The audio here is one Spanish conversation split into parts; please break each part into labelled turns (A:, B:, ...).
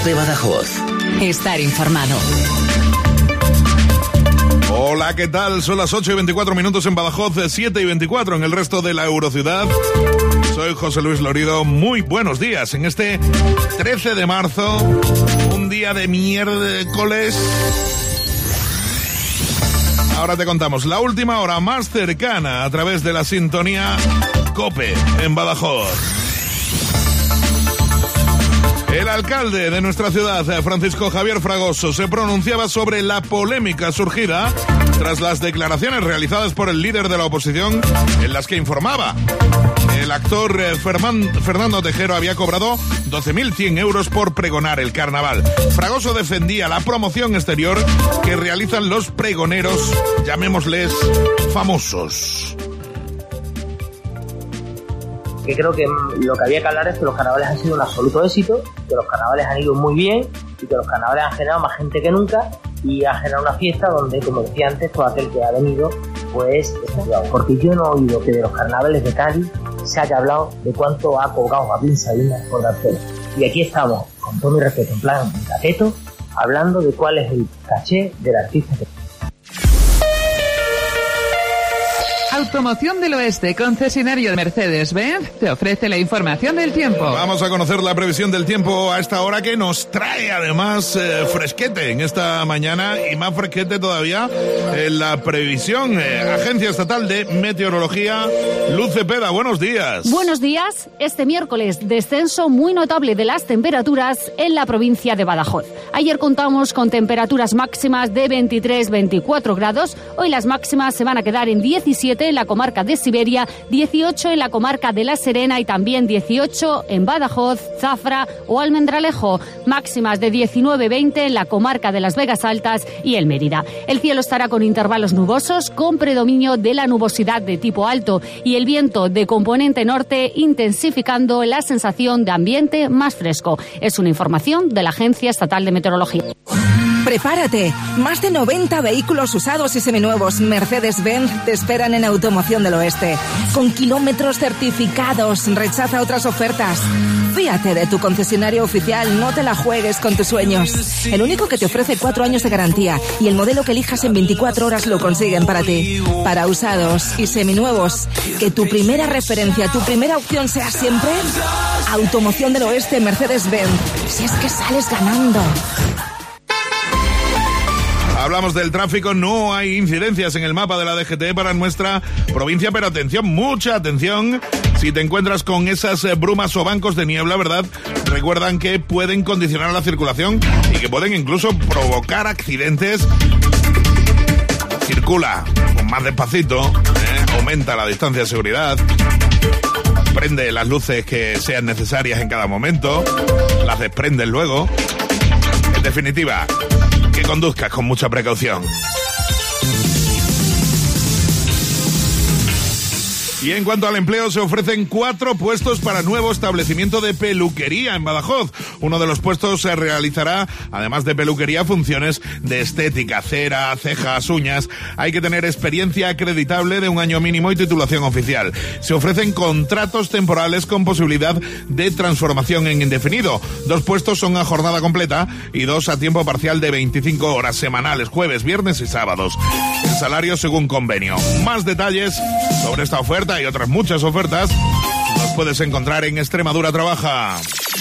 A: COPE Badajoz.
B: Estar informado.
C: Hola, ¿qué tal? Son las 8:24 en Badajoz, 7:24 en el resto de la Eurociudad. Soy José Luis Lorido. Muy buenos días en este 13 de marzo, un día de miércoles. Ahora te contamos la última hora más cercana a través de la sintonía COPE en Badajoz. El alcalde de nuestra ciudad, Francisco Javier Fragoso, se pronunciaba sobre la polémica surgida tras las declaraciones realizadas por el líder de la oposición, en las que informaba. El actor Fernando Tejero había cobrado 12.100 euros por pregonar el carnaval. Fragoso defendía la promoción exterior que realizan los pregoneros, llamémosles famosos.
D: Que creo que lo que había que hablar es que los carnavales han sido un absoluto éxito, que los carnavales han ido muy bien y que los carnavales han generado más gente que nunca y han generado una fiesta donde, como decía antes, todo aquel que ha venido, pues, porque yo no he oído que de los carnavales de Cádiz se haya hablado de cuánto ha cobrado Joaquín Sabina por dar cera. Y aquí estamos, con todo mi respeto, en plan cateto, hablando de cuál es el caché del artista que...
E: Automoción del Oeste, concesionario de Mercedes-Benz, te ofrece la información del tiempo.
C: Vamos a conocer la previsión del tiempo a esta hora, que nos trae además fresquete en esta mañana, y más fresquete todavía la previsión. Agencia Estatal de Meteorología, Luz Cepeda, buenos días.
F: Buenos días. Este miércoles, descenso muy notable de las temperaturas en la provincia de Badajoz. Ayer contamos con temperaturas máximas de 23-24 grados. Hoy las máximas se van a quedar en 17 en la comarca de Siberia, 18 en la comarca de La Serena y también 18 en Badajoz, Zafra o Almendralejo. Máximas de 19-20 en la comarca de Las Vegas Altas y el Mérida. El cielo estará con intervalos nubosos, con predominio de la nubosidad de tipo alto y el viento de componente norte, intensificando la sensación de ambiente más fresco. Es una información de la Agencia Estatal de Meteorología.
B: Prepárate. Más de 90 vehículos usados y seminuevos Mercedes-Benz te esperan en Automoción del Oeste. Con kilómetros certificados, rechaza otras ofertas. Fíate de tu concesionario oficial, no te la juegues con tus sueños. El único que te ofrece 4 años de garantía y el modelo que elijas en 24 horas lo consiguen para ti. Para usados y seminuevos, que tu primera referencia, tu primera opción sea siempre Automoción del Oeste Mercedes-Benz. Si es que sales ganando.
C: Hablamos del tráfico, no hay incidencias en el mapa de la DGT para nuestra provincia, pero atención, mucha atención. Si te encuentras con esas brumas o bancos de niebla, ¿verdad? Recuerdan que pueden condicionar la circulación y que pueden incluso provocar accidentes. Circula con más despacito, aumenta la distancia de seguridad, prende las luces que sean necesarias en cada momento, las desprendes luego. En definitiva, que conduzcas con mucha precaución. Y en cuanto al empleo, se ofrecen 4 puestos para nuevo establecimiento de peluquería en Badajoz. Uno de los puestos se realizará, además de peluquería, funciones de estética, cera, cejas, uñas. Hay que tener experiencia acreditable de 1 año mínimo y titulación oficial. Se ofrecen contratos temporales con posibilidad de transformación en indefinido. 2 puestos son a jornada completa y 2 a tiempo parcial de 25 horas semanales, jueves, viernes y sábados. El salario según convenio. Más detalles sobre esta oferta y otras muchas ofertas los puedes encontrar en Extremadura Trabaja.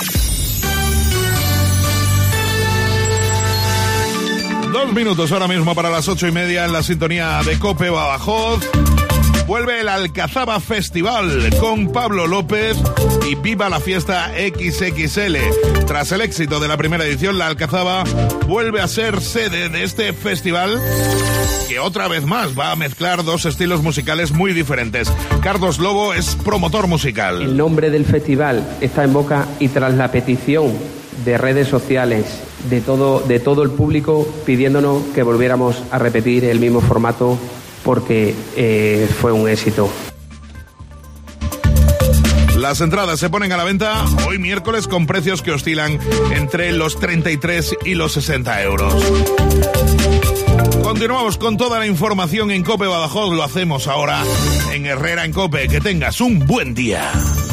C: Dos minutos ahora mismo para las 8:30 en la sintonía de COPE Badajoz. Vuelve el Alcazaba Festival con Pablo López y Viva la Fiesta XXL. Tras el éxito de la primera edición, la Alcazaba vuelve a ser sede de este festival, que otra vez más va a mezclar 2 estilos musicales muy diferentes. Carlos Lobo es promotor musical.
G: El nombre del festival está en boca y tras la petición de redes sociales de todo el público pidiéndonos que volviéramos a repetir el mismo formato porque fue un éxito.
C: Las entradas se ponen a la venta hoy miércoles con precios que oscilan entre los 33 y los 60 euros. Continuamos con toda la información en COPE Badajoz. Lo hacemos ahora en Herrera en COPE. Que tengas un buen día.